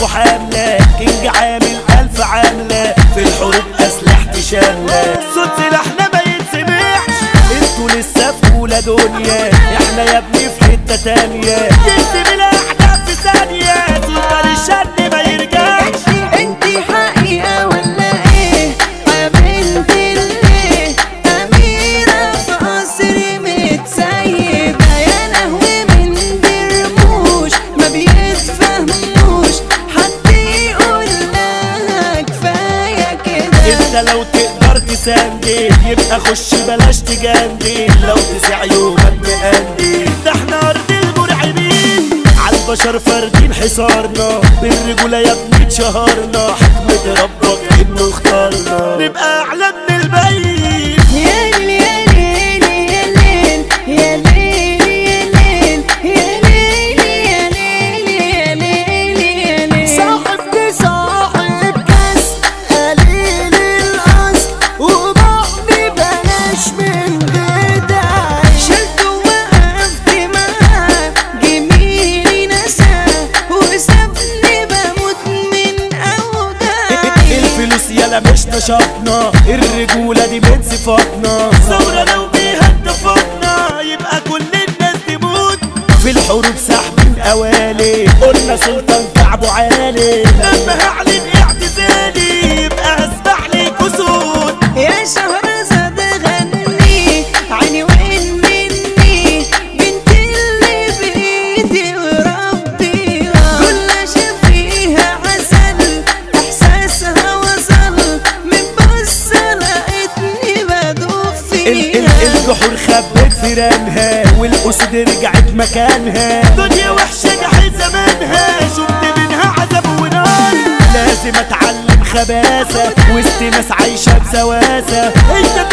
عليكوا حاملة كينج عامل 1000 عاملة في الحروب أسلحتي شاملة صوت سلاحنا ما يتسمعش انتوا لسه في أولى دنيا احنا يا ابني في حتة تانية يكتب الأحداث في ثانية سلطان الشن ما يرجعش. انتي حقيقة ولا ايه قابلت اللي أميرة في قصر متسيبة يا لهوي من برموش ما بيتفهموش حد يقول لها كفاية كده. انت لو تقدر تساندي يبقى خش بلاش تجاندي لو تسع يومك مقندي ده احنا ارض المرعبين عالبشر فاردين حصارنا بالرجولة يا ابني اتشهرنا حكمة ربك انه اختارنا نبقى اعلى من البيت. يا ليل يا ليل يا ليل يا ليل يا ليل يا ليل يا ليل يا ليل صاحبني صاحب كاس قليل الأصل وبعدي بلاش من غداي شلت ووقفت معاه جميلي نساه وسابني بموت من أوجاعي. الفلوس يالا مش نشاطنا الرجولة دي من صفاتنا ثورة لو بيها اتفقنا يبقى كل الناس تموت في الحروب سحب قوالي قلنا سلطان كعبه عالي لما هعلن اعتزالي يبقى هسمع لي كسود. يا شهرزاد غني عيني وين مني بنت اللي بايدي وربي كل فيها عسل احساسها وصل من بص لقيتني بدوب فيها. الجحور خبت فيرانها والاسود رجعت مكانها دنيا وحشه جحيم زمانها شفت منها عذاب ونار لازم اتعلم خباثه وسط ناس عايشه بسواسه انت